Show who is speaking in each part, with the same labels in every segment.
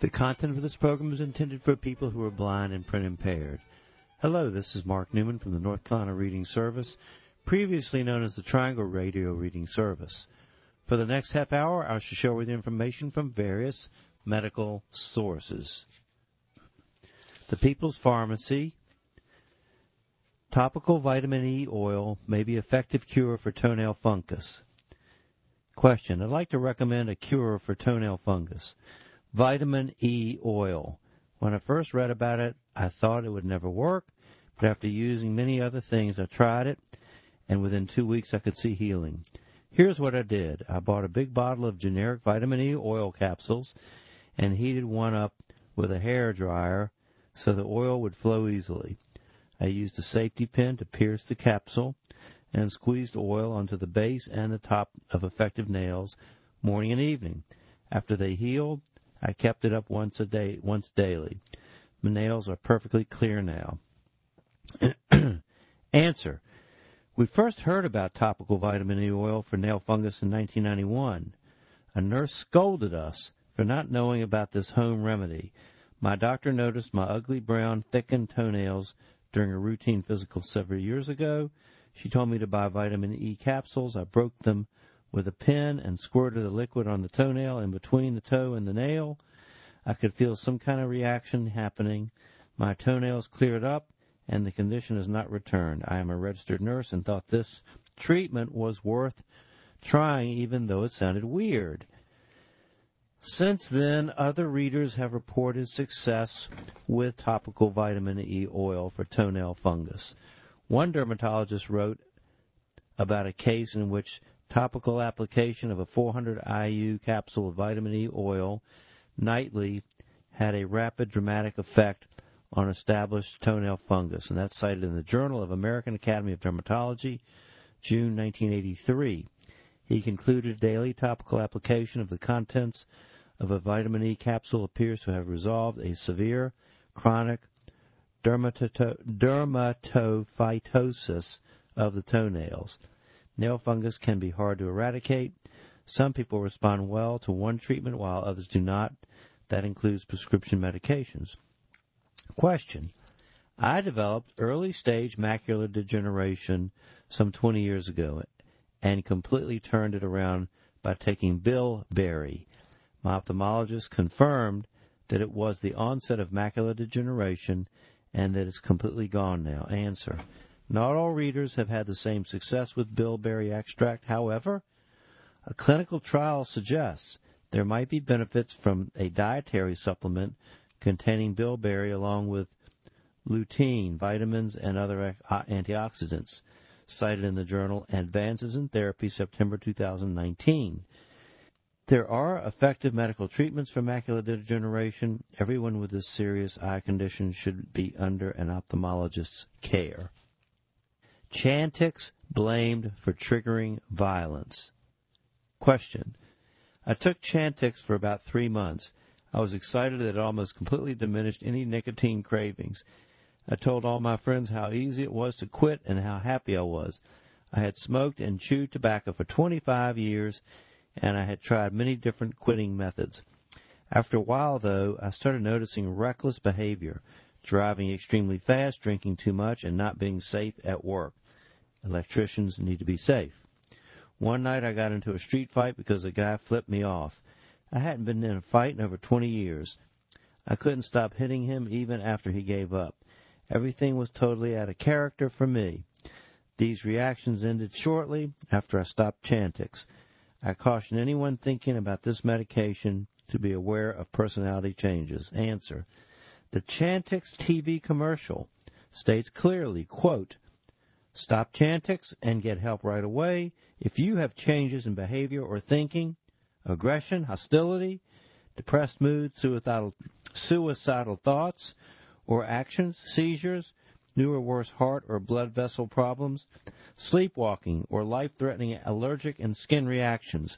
Speaker 1: The content of this program is intended for people who are blind and print impaired. Hello, this is Mark Newman from the North Carolina Reading Service, previously known as the Triangle Radio Reading Service. For the next half hour, I shall share with you information from various medical sources. The People's Pharmacy. Topical vitamin E oil may be effective cure for toenail fungus. Question. I'd like to recommend a cure for toenail fungus. Vitamin E oil. When I first read about it, I thought it would never work, but after using many other things, I tried it, and within 2 weeks I could see healing. Here's what I did. I bought a big bottle of generic vitamin E oil capsules and heated one up with a hair dryer so the oil would flow easily. I used a safety pin to pierce the capsule and squeezed oil onto the base and the top of affected nails morning and evening. After they healed, I kept it up once daily. My nails are perfectly clear now. Answer. We first heard about topical vitamin E oil for nail fungus in 1991. A nurse scolded us for not knowing about this home remedy. My doctor noticed my ugly brown thickened toenails during a routine physical several years ago. She told me to buy vitamin E capsules. I broke them with a pen and squirted the liquid on the toenail in between the toe and the nail. I could feel some kind of reaction happening. My toenails cleared up, and the condition has not returned. I am a registered nurse and thought this treatment was worth trying, even though it sounded weird. Since then, other readers have reported success with topical vitamin E oil for toenail fungus. One dermatologist wrote about a case in which topical application of a 400 IU capsule of vitamin E oil nightly had a rapid dramatic effect on established toenail fungus, and that's cited in the Journal of American Academy of Dermatology, June 1983. He concluded daily topical application of the contents of a vitamin E capsule appears to have resolved a severe chronic dermatophytosis of the toenails. Nail fungus can be hard to eradicate. Some people respond well to one treatment while others do not. That includes prescription medications. Question. I developed early-stage macular degeneration some 20 years ago and completely turned it around by taking bilberry. My ophthalmologist confirmed that it was the onset of macular degeneration and that it's completely gone now. Answer. Not all readers have had the same success with bilberry extract. However, a clinical trial suggests there might be benefits from a dietary supplement containing bilberry along with lutein, vitamins, and other antioxidants, cited in the journal Advances in Therapy, September 2019. There are effective medical treatments for macular degeneration. Everyone with this serious eye condition should be under an ophthalmologist's care. Chantix blamed for triggering violence. Question. I took Chantix for about 3 months. I was excited that it almost completely diminished any nicotine cravings. I told all my friends how easy it was to quit and how happy I was. I had smoked and chewed tobacco for 25 years, and I had tried many different quitting methods. After a while, though, I started noticing reckless behavior, driving extremely fast, drinking too much, and not being safe at work. Electricians need to be safe. One night I got into a street fight because a guy flipped me off. I hadn't been in a fight in over 20 years. I couldn't stop hitting him even after he gave up. Everything was totally out of character for me. These reactions ended shortly after I stopped Chantix. I caution anyone thinking about this medication to be aware of personality changes. Answer. The Chantix TV commercial states clearly, quote, stop Chantix and get help right away if you have changes in behavior or thinking, aggression, hostility, depressed mood, suicidal thoughts or actions, seizures, new or worse heart or blood vessel problems, sleepwalking or life-threatening allergic and skin reactions.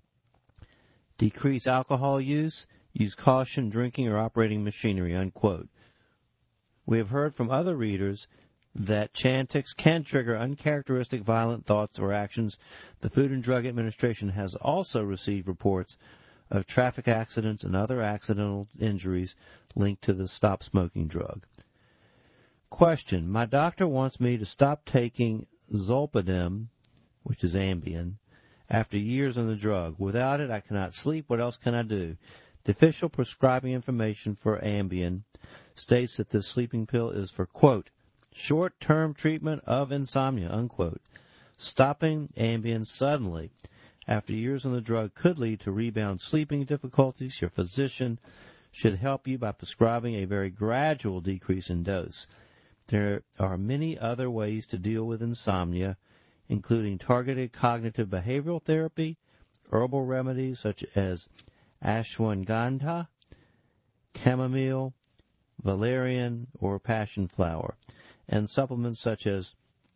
Speaker 1: Decrease alcohol use, use caution drinking or operating machinery, unquote. We have heard from other readers that Chantix can trigger uncharacteristic violent thoughts or actions. The Food and Drug Administration has also received reports of traffic accidents and other accidental injuries linked to the stop smoking drug. Question. My doctor wants me to stop taking Zolpidem, which is Ambien, after years on the drug. Without it, I cannot sleep. What else can I do? The official prescribing information for Ambien states that this sleeping pill is for, quote, short-term treatment of insomnia, unquote. Stopping Ambien suddenly after years on the drug could lead to rebound sleeping difficulties. Your physician should help you by prescribing a very gradual decrease in dose. There are many other ways to deal with insomnia, including targeted cognitive behavioral therapy, herbal remedies such as ashwagandha, chamomile, valerian, or passion flower, and supplements such as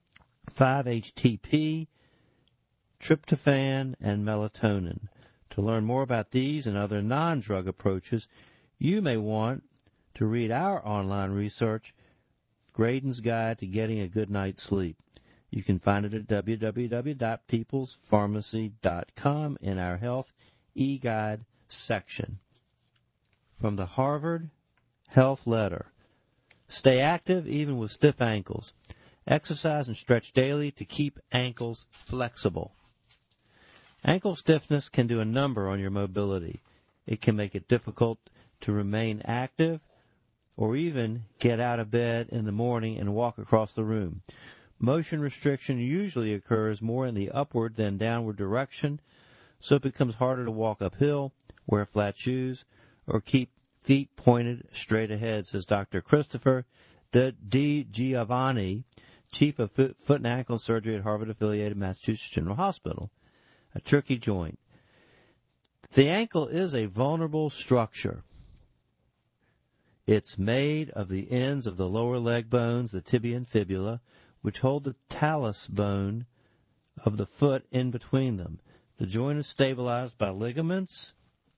Speaker 1: 5-HTP, tryptophan, and melatonin. To learn more about these and other non-drug approaches, you may want to read our online research, Graydon's Guide to Getting a Good Night's Sleep. You can find it at www.peoplespharmacy.com in our Health e-Guide section. From the Harvard Health Letter. Stay active even with stiff ankles. Exercise and stretch daily to keep ankles flexible. Ankle stiffness can do a number on your mobility. It can make it difficult to remain active or even get out of bed in the morning and walk across the room. Motion restriction usually occurs more in the upward than downward direction, so it becomes harder to walk uphill, wear flat shoes, or keep feet pointed straight ahead, says Dr. Christopher D. Giovanni, Chief of Foot and Ankle Surgery at Harvard-affiliated Massachusetts General Hospital. A tricky joint. The ankle is a vulnerable structure. It's made of the ends of the lower leg bones, the tibia and fibula, which hold the talus bone of the foot in between them. The joint is stabilized by ligaments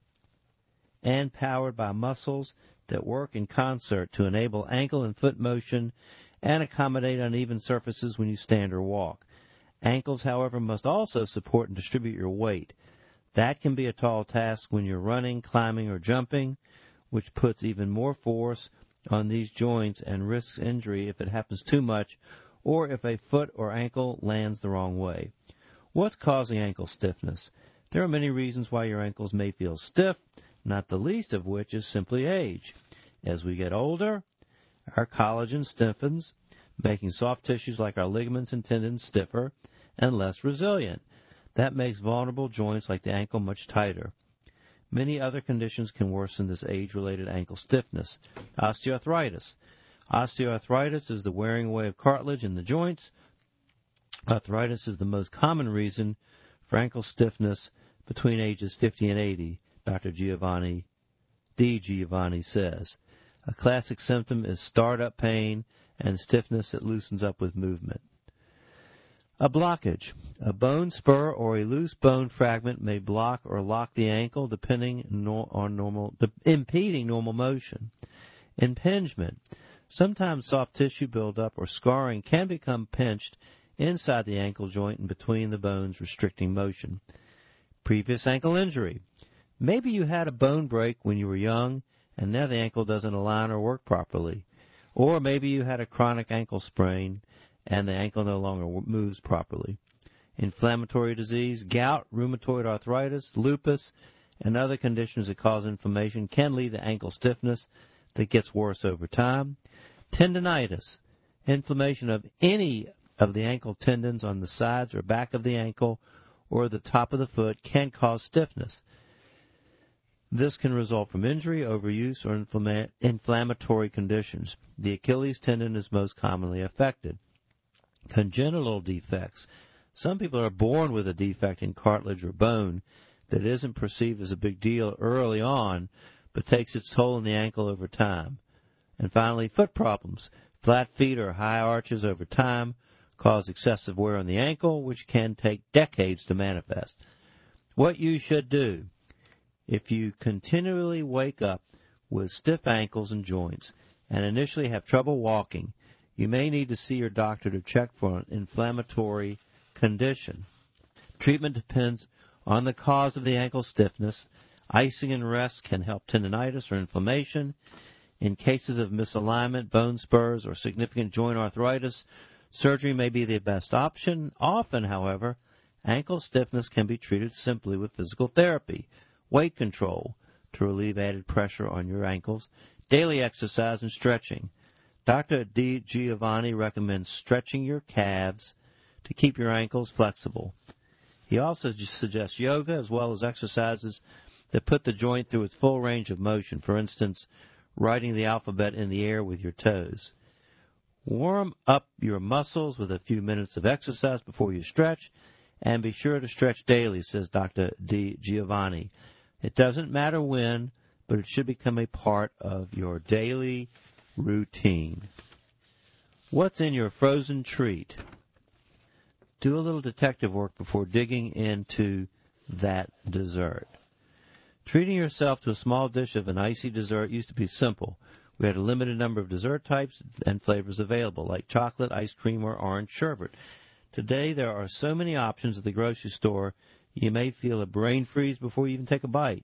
Speaker 1: and powered by muscles that work in concert to enable ankle and foot motion and accommodate uneven surfaces when you stand or walk. Ankles, however, must also support and distribute your weight. That can be a tall task when you're running, climbing, or jumping, which puts even more force on these joints and risks injury if it happens too much or if a foot or ankle lands the wrong way. What's causing ankle stiffness? There are many reasons why your ankles may feel stiff, not the least of which is simply age. As we get older, our collagen stiffens, making soft tissues like our ligaments and tendons stiffer and less resilient. That makes vulnerable joints like the ankle much tighter. Many other conditions can worsen this age-related ankle stiffness. Osteoarthritis. Osteoarthritis is the wearing away of cartilage in the joints. Arthritis is the most common reason for ankle stiffness between ages 50 and 80, Dr. Giovanni says. A classic symptom is start-up pain and stiffness that loosens up with movement. A blockage. A bone spur or a loose bone fragment may block or lock the ankle impeding normal motion. Impingement. Sometimes soft tissue buildup or scarring can become pinched inside the ankle joint and between the bones, restricting motion. Previous ankle injury. Maybe you had a bone break when you were young, and now the ankle doesn't align or work properly. Or maybe you had a chronic ankle sprain, and the ankle no longer moves properly. Inflammatory disease, gout, rheumatoid arthritis, lupus, and other conditions that cause inflammation can lead to ankle stiffness that gets worse over time. Tendinitis, inflammation of any of the ankle tendons on the sides or back of the ankle or the top of the foot can cause stiffness. This can result from injury, overuse, or inflammatory conditions. The Achilles tendon is most commonly affected. Congenital defects. Some people are born with a defect in cartilage or bone that isn't perceived as a big deal early on, but takes its toll on the ankle over time. And finally, foot problems. Flat feet or high arches over time cause excessive wear on the ankle, which can take decades to manifest. What you should do: if you continually wake up with stiff ankles and joints and initially have trouble walking, you may need to see your doctor to check for an inflammatory condition. Treatment depends on the cause of the ankle stiffness. Icing and rest can help tendinitis or inflammation. In cases of misalignment, bone spurs, or significant joint arthritis, surgery may be the best option. Often, however, ankle stiffness can be treated simply with physical therapy, weight control to relieve added pressure on your ankles, daily exercise, and stretching. Dr. D. Giovanni recommends stretching your calves to keep your ankles flexible. He also suggests yoga as well as exercises that put the joint through its full range of motion, for instance, writing the alphabet in the air with your toes. Warm up your muscles with a few minutes of exercise before you stretch, and be sure to stretch daily, says Dr. D. Giovanni. It doesn't matter when, but it should become a part of your daily routine. What's in your frozen treat? Do a little detective work before digging into that dessert. Treating yourself to a small dish of an icy dessert used to be simple. We had a limited number of dessert types and flavors available, like chocolate, ice cream, or orange sherbet. Today, there are so many options at the grocery store, you may feel a brain freeze before you even take a bite.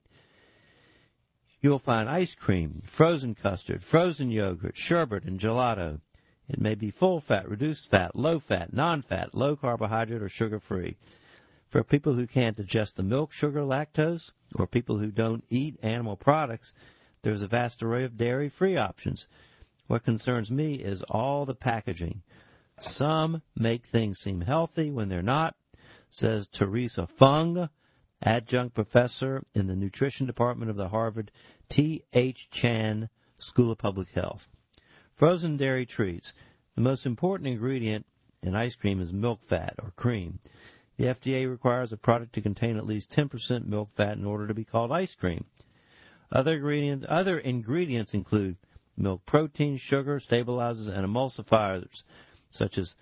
Speaker 1: You'll find ice cream, frozen custard, frozen yogurt, sherbet, and gelato. It may be full-fat, reduced-fat, low-fat, non-fat, low-carbohydrate, or sugar-free. For people who can't digest the milk, sugar, lactose, or people who don't eat animal products, there's a vast array of dairy-free options. What concerns me is all the packaging. Some make things seem healthy when they're not, says Teresa Fung, adjunct professor in the nutrition department of the Harvard T.H. Chan School of Public Health. Frozen dairy treats. The most important ingredient in ice cream is milk fat, or cream. The FDA requires a product to contain at least 10% milk fat in order to be called ice cream. Other ingredients include milk protein, sugar, stabilizers, and emulsifiers, such as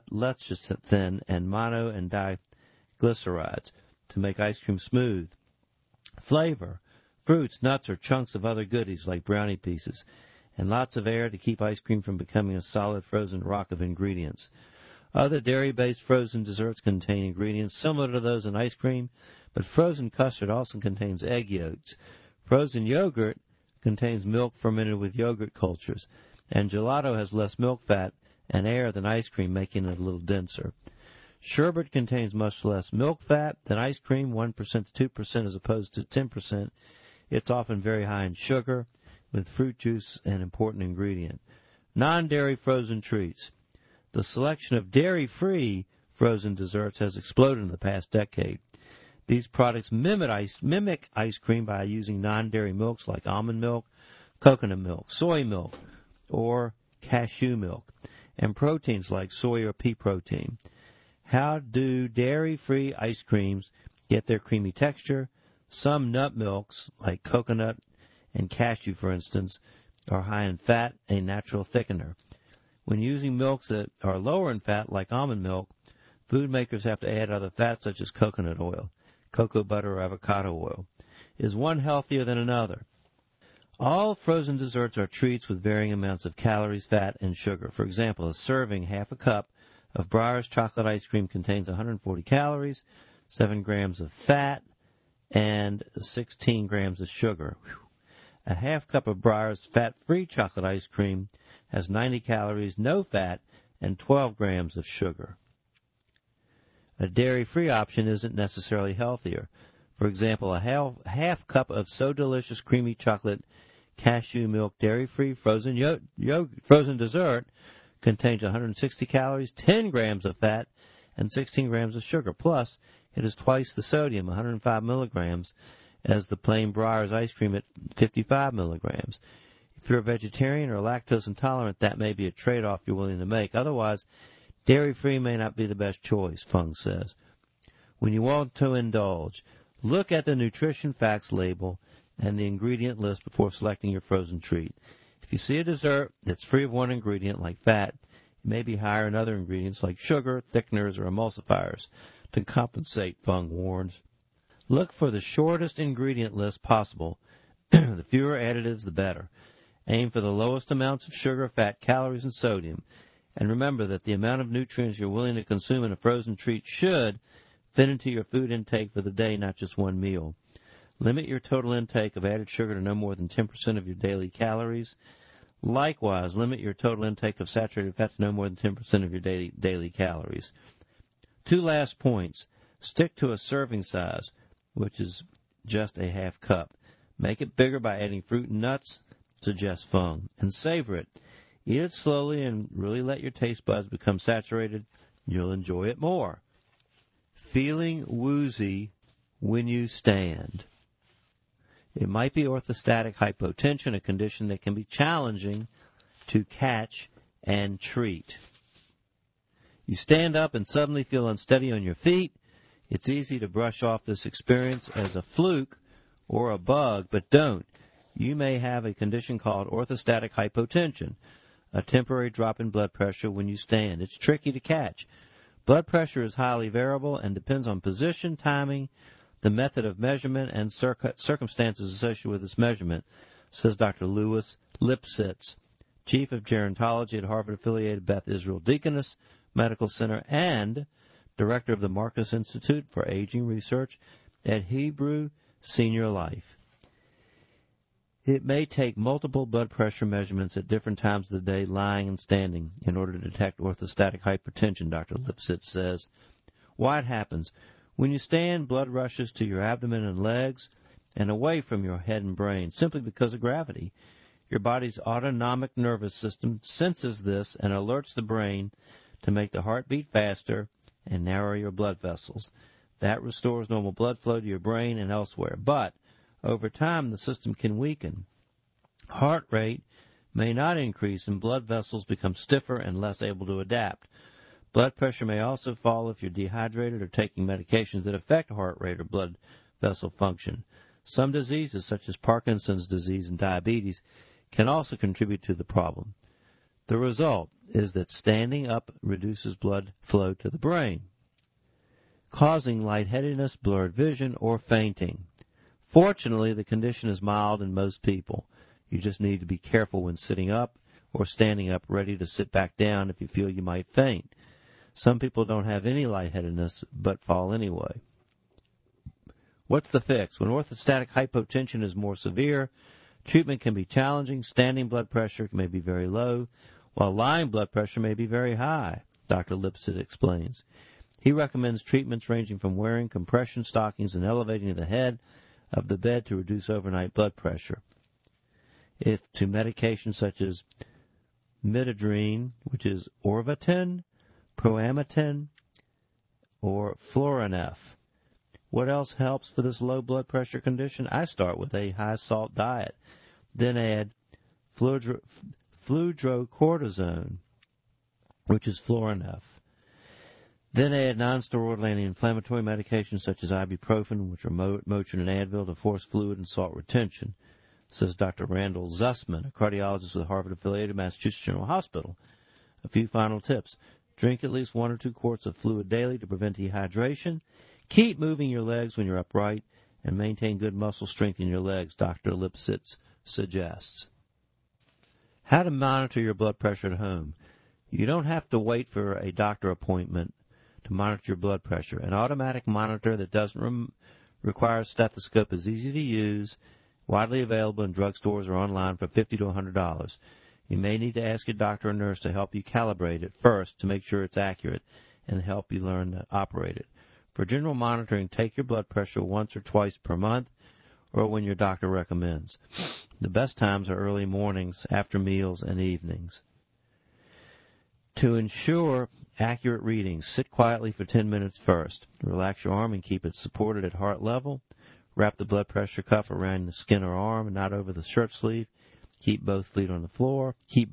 Speaker 1: lecithin and mono and diglycerides, to make ice cream smooth. Flavor, fruits, nuts, or chunks of other goodies like brownie pieces, and lots of air to keep ice cream from becoming a solid frozen rock of ingredients. Other dairy-based frozen desserts contain ingredients similar to those in ice cream, but frozen custard also contains egg yolks. Frozen yogurt contains milk fermented with yogurt cultures, and gelato has less milk fat and air than ice cream, making it a little denser. Sherbet contains much less milk fat than ice cream, 1% to 2% as opposed to 10%. It's often very high in sugar, with fruit juice an important ingredient. Non-dairy frozen treats. The selection of dairy-free frozen desserts has exploded in the past decade. These products mimic ice cream by using non-dairy milks like almond milk, coconut milk, soy milk, or cashew milk, and proteins like soy or pea protein. How do dairy-free ice creams get their creamy texture? Some nut milks, like coconut and cashew, for instance, are high in fat, a natural thickener. When using milks that are lower in fat, like almond milk, food makers have to add other fats such as coconut oil, cocoa butter, or avocado oil. Is one healthier than another? All frozen desserts are treats with varying amounts of calories, fat, and sugar. For example, a serving, half a cup, of Breyers chocolate ice cream contains 140 calories, 7 grams of fat, and 16 grams of sugar. A half cup of Breyers fat-free chocolate ice cream has 90 calories, no fat, and 12 grams of sugar. A dairy-free option isn't necessarily healthier. For example, a half cup of So Delicious creamy chocolate cashew milk dairy-free frozen dessert contains 160 calories, 10 grams of fat, and 16 grams of sugar. Plus, it is twice the sodium, 105 milligrams, as the plain Breyers ice cream at 55 milligrams. If you're a vegetarian or lactose intolerant, that may be a trade-off you're willing to make. Otherwise, dairy-free may not be the best choice, Fung says. When you want to indulge, look at the nutrition facts label and the ingredient list before selecting your frozen treat. If you see a dessert that's free of one ingredient, like fat, it may be higher in other ingredients like sugar, thickeners, or emulsifiers. To compensate, Fung warns. Look for the shortest ingredient list possible. The fewer additives, the better. Aim for the lowest amounts of sugar, fat, calories, and sodium. And remember that the amount of nutrients you're willing to consume in a frozen treat should fit into your food intake for the day, not just one meal. Limit your total intake of added sugar to no more than 10% of your daily calories. Likewise, limit your total intake of saturated fat to no more than 10% of your daily calories. 2 last points. Stick to a serving size, which is just a half cup. Make it bigger by adding fruit and nuts, suggests Fung, and savor it. Eat it slowly and really let your taste buds become saturated. You'll enjoy it more. Feeling woozy when you stand. It might be orthostatic hypotension, a condition that can be challenging to catch and treat. You stand up and suddenly feel unsteady on your feet. It's easy to brush off this experience as a fluke or a bug, but don't. You may have a condition called orthostatic hypotension, a temporary drop in blood pressure when you stand. It's tricky to catch. Blood pressure is highly variable and depends on position, timing, the method of measurement, and circumstances associated with this measurement, says Dr. Louis Lipsitz, Chief of Gerontology at Harvard-affiliated Beth Israel Deaconess Medical Center and Director of the Marcus Institute for Aging Research at Hebrew Senior Life. It may take multiple blood pressure measurements at different times of the day, lying and standing, in order to detect orthostatic hypertension, Dr. Lipsitz says. Why it happens? When you stand, blood rushes to your abdomen and legs and away from your head and brain, simply because of gravity. Your body's autonomic nervous system senses this and alerts the brain to make the heart beat faster and narrow your blood vessels. That restores normal blood flow to your brain and elsewhere. But over time, the system can weaken. Heart rate may not increase, and blood vessels become stiffer and less able to adapt. Blood pressure may also fall if you're dehydrated or taking medications that affect heart rate or blood vessel function. Some diseases, such as Parkinson's disease and diabetes, can also contribute to the problem. The result is that standing up reduces blood flow to the brain, causing lightheadedness, blurred vision, or fainting. Fortunately, the condition is mild in most people. You just need to be careful when sitting up or standing up, ready to sit back down if you feel you might faint. Some people don't have any lightheadedness but fall anyway. What's the fix? When orthostatic hypotension is more severe, treatment can be challenging. Standing blood pressure may be very low, while lying blood pressure may be very high, Dr. Lipsitz explains. He recommends treatments ranging from wearing compression stockings and elevating the head of the bed to reduce overnight blood pressure, to medications such as midodrine, which is Orvatin, Proamtin, or Florinef. What else helps for this low blood pressure condition? I start with a high-salt diet, then add fludrocortisone, which is Florinef. Then add nonsteroidal anti-inflammatory medications such as ibuprofen, which are Motrin and Advil, to force fluid and salt retention, says Dr. Randall Zussman, a cardiologist with Harvard-affiliated Massachusetts General Hospital. A few final tips. Drink at least 1 or 2 quarts of fluid daily to prevent dehydration. Keep moving your legs when you're upright, and maintain good muscle strength in your legs, Dr. Lipsitz suggests. How to monitor your blood pressure at home. You don't have to wait for a doctor appointment to monitor your blood pressure. An automatic monitor that doesn't require a stethoscope is easy to use, widely available in drugstores or online for $50 to $100. You may need to ask your doctor or nurse to help you calibrate it first to make sure it's accurate and help you learn to operate it. For general monitoring, take your blood pressure once or twice per month or when your doctor recommends. The best times are early mornings, after meals, and evenings. To ensure accurate readings, sit quietly for 10 minutes first. Relax your arm and keep it supported at heart level. Wrap the blood pressure cuff around the skin or arm and not over the shirt sleeve. Keep both feet on the floor.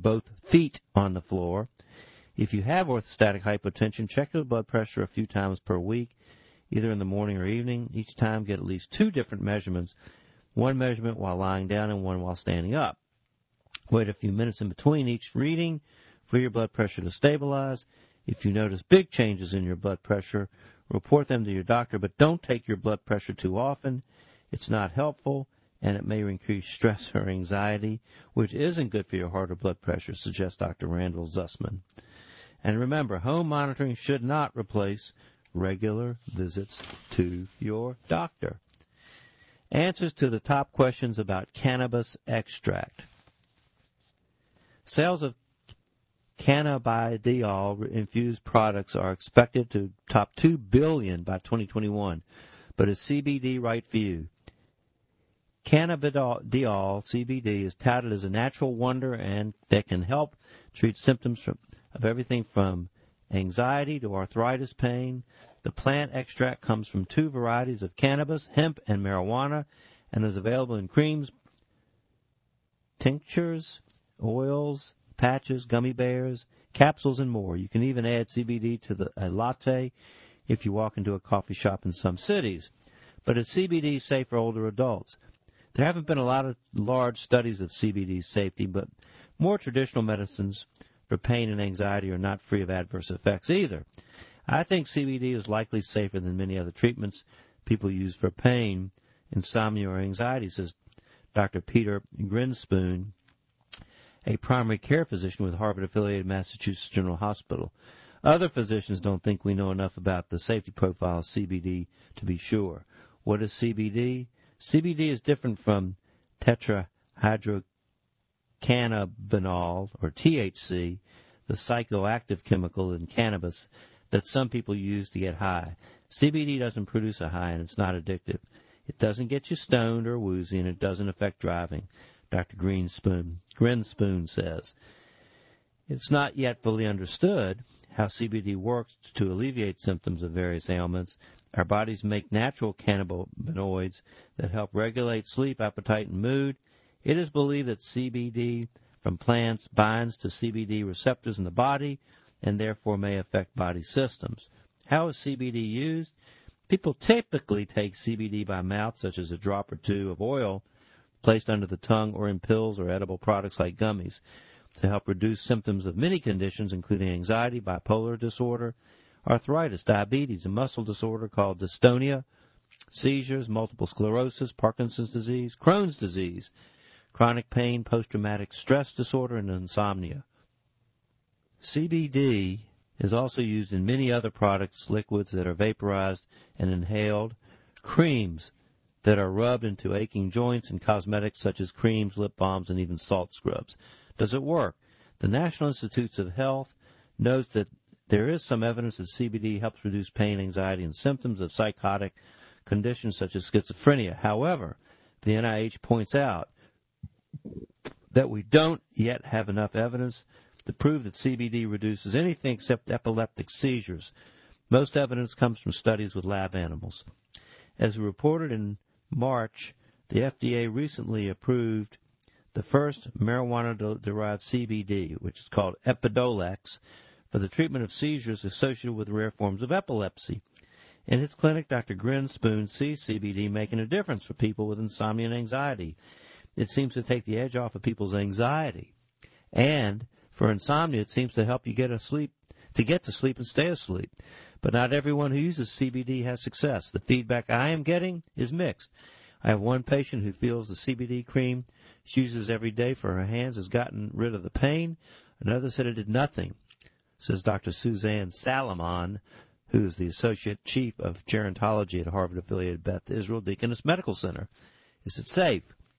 Speaker 1: If you have orthostatic hypotension, check your blood pressure a few times per week, either in the morning or evening. Each time, get at least 2 different measurements, one measurement while lying down and one while standing up. Wait a few minutes in between each reading for your blood pressure to stabilize. If you notice big changes in your blood pressure, report them to your doctor, but don't take your blood pressure too often. It's not helpful, and it may increase stress or anxiety, which isn't good for your heart or blood pressure, suggests Dr. Randall Zussman. And remember, home monitoring should not replace regular visits to your doctor. Answers to the top questions about cannabis extract. Sales of cannabidiol-infused products are expected to top $2 billion by 2021. But is CBD right for you? Cannabidiol, CBD, is touted as a natural wonder and that can help treat symptoms of everything from anxiety to arthritis pain. The plant extract comes from 2 varieties of cannabis, hemp and marijuana, and is available in creams, tinctures, oils, patches, gummy bears, capsules, and more. You can even add CBD to a latte if you walk into a coffee shop in some cities. But is CBD safe for older adults? There haven't been a lot of large studies of CBD safety, but more traditional medicines for pain and anxiety are not free of adverse effects either. I think CBD is likely safer than many other treatments people use for pain, insomnia, or anxiety, says Dr. Peter Grinspoon, a primary care physician with Harvard-affiliated Massachusetts General Hospital. Other physicians don't think we know enough about the safety profile of CBD to be sure. What is CBD? CBD is different from tetrahydrocannabinol, or THC, the psychoactive chemical in cannabis that some people use to get high. CBD doesn't produce a high, and it's not addictive. It doesn't get you stoned or woozy, and it doesn't affect driving, Dr. Grinspoon says. It's not yet fully understood how CBD works to alleviate symptoms of various ailments. Our bodies make natural cannabinoids that help regulate sleep, appetite, and mood. It is believed that CBD from plants binds to CBD receptors in the body and therefore may affect body systems. How is CBD used? People typically take CBD by mouth, such as a drop or 2 of oil placed under the tongue, or in pills or edible products like gummies, to help reduce symptoms of many conditions, including anxiety, bipolar disorder, arthritis, diabetes, a muscle disorder called dystonia, seizures, multiple sclerosis, Parkinson's disease, Crohn's disease, chronic pain, post-traumatic stress disorder, and insomnia. CBD is also used in many other products, liquids that are vaporized and inhaled, creams that are rubbed into aching joints, and cosmetics such as creams, lip balms, and even salt scrubs. Does it work? The National Institutes of Health notes that there is some evidence that CBD helps reduce pain, anxiety, and symptoms of psychotic conditions such as schizophrenia. However, the NIH points out that we don't yet have enough evidence to prove that CBD reduces anything except epileptic seizures. Most evidence comes from studies with lab animals. As reported in March, the FDA recently approved the first marijuana-derived CBD, which is called Epidiolex, for the treatment of seizures associated with rare forms of epilepsy. In his clinic, Dr. Grinspoon sees CBD making a difference for people with insomnia and anxiety. It seems to take the edge off of people's anxiety. And for insomnia, it seems to help you get to sleep and stay asleep. But not everyone who uses CBD has success. The feedback I am getting is mixed. I have one patient who feels the CBD cream she uses every day for her hands has gotten rid of the pain. Another said it did nothing, says Dr. Suzanne Salomon, who is the Associate Chief of Gerontology at Harvard-affiliated Beth Israel Deaconess Medical Center. Is it safe?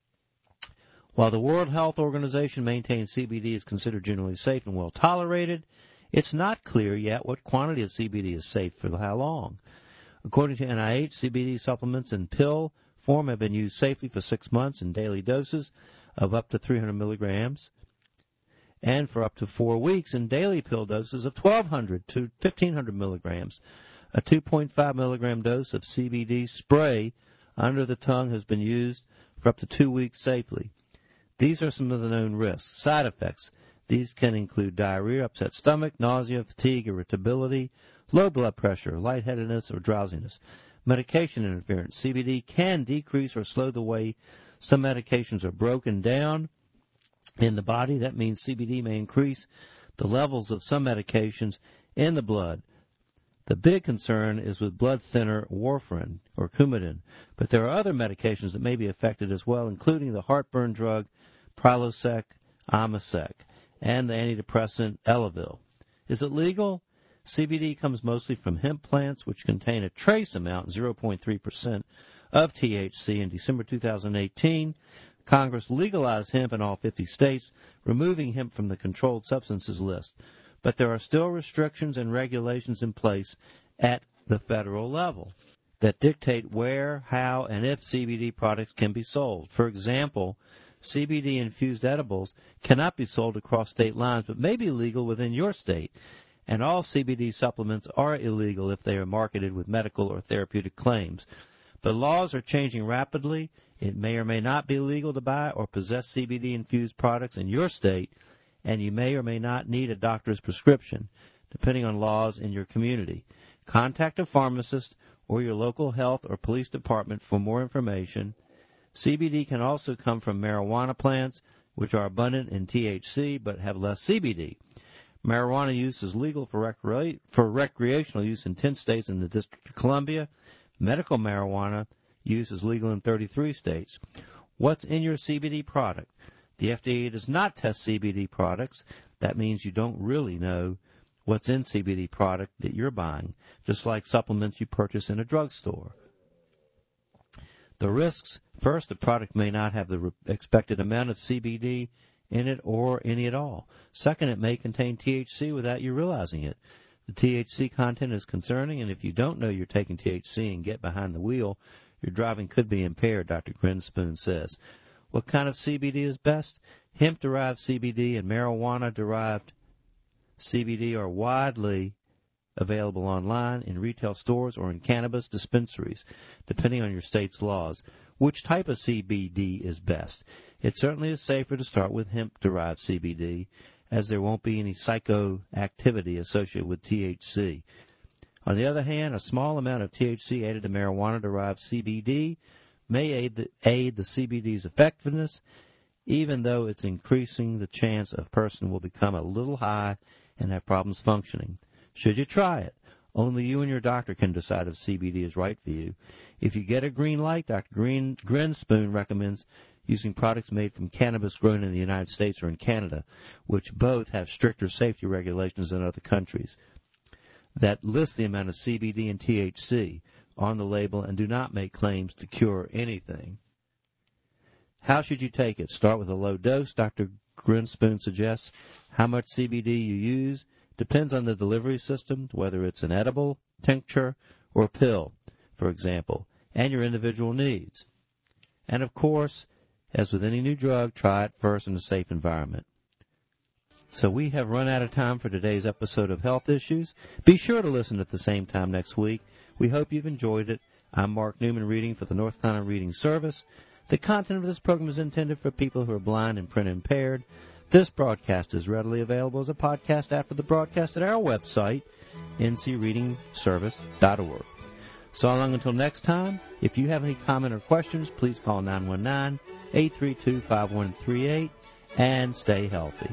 Speaker 1: While the World Health Organization maintains CBD is considered generally safe and well tolerated, it's not clear yet what quantity of CBD is safe for how long. According to NIH, CBD supplements in pill form have been used safely for 6 months in daily doses of up to 300 milligrams and for up to 4 weeks in daily pill doses of 1,200 to 1,500 milligrams. A 2.5 milligram dose of CBD spray under the tongue has been used for up to 2 weeks safely. These are some of the known risks. Side effects. These can include diarrhea, upset stomach, nausea, fatigue, irritability, low blood pressure, lightheadedness, or drowsiness. Medication interference. CBD can decrease or slow the way some medications are broken down in the body. That means CBD may increase the levels of some medications in the blood. The big concern is with blood thinner warfarin or Coumadin, but there are other medications that may be affected as well, including the heartburn drug Prilosec, Omosec, and the antidepressant Elavil. Is it legal? CBD comes mostly from hemp plants, which contain a trace amount, 0.3%, of THC in December 2018, Congress legalized hemp in all 50 states, removing hemp from the controlled substances list. But there are still restrictions and regulations in place at the federal level that dictate where, how, and if CBD products can be sold. For example, CBD-infused edibles cannot be sold across state lines, but may be legal within your state. And all CBD supplements are illegal if they are marketed with medical or therapeutic claims. But laws are changing rapidly. It may or may not be legal to buy or possess CBD-infused products in your state, and you may or may not need a doctor's prescription, depending on laws in your community. Contact a pharmacist or your local health or police department for more information. CBD can also come from marijuana plants, which are abundant in THC but have less CBD. Marijuana use is legal for recreational use in 10 states and the District of Columbia. Medical marijuana use is legal in 33 states. What's in your CBD product? The FDA does not test CBD products. That means you don't really know what's in CBD product that you're buying, just like supplements you purchase in a drugstore. The risks: first, the product may not have the expected amount of CBD in it or any at all. Second, it may contain THC without you realizing it. The THC content is concerning, and if you don't know you're taking THC and get behind the wheel, your driving could be impaired, Dr. Grinspoon says. What kind of CBD is best? Hemp-derived CBD and marijuana-derived CBD are widely available online, in retail stores, or in cannabis dispensaries, depending on your state's laws. Which type of CBD is best? It certainly is safer to start with hemp-derived CBD, as there won't be any psychoactivity associated with THC. On the other hand, a small amount of THC added to marijuana-derived CBD may aid the CBD's effectiveness, even though it's increasing the chance a person will become a little high and have problems functioning. Should you try it? Only you and your doctor can decide if CBD is right for you. If you get a green light, Dr. Grinspoon recommends using products made from cannabis grown in the United States or in Canada, which both have stricter safety regulations than other countries, that list the amount of CBD and THC on the label and do not make claims to cure anything. How should you take it? Start with a low dose. Dr. Grinspoon suggests how much CBD you use depends on the delivery system, whether it's an edible, tincture, or pill, for example, and your individual needs. And, of course, as with any new drug, try it first in a safe environment. So we have run out of time for today's episode of Health Issues. Be sure to listen at the same time next week. We hope you've enjoyed it. I'm Mark Newman, reading for the North Carolina Reading Service. The content of this program is intended for people who are blind and print impaired. This broadcast is readily available as a podcast after the broadcast at our website, ncreadingservice.org. So long until next time. If you have any comment or questions, please call 919-832-5138 and stay healthy.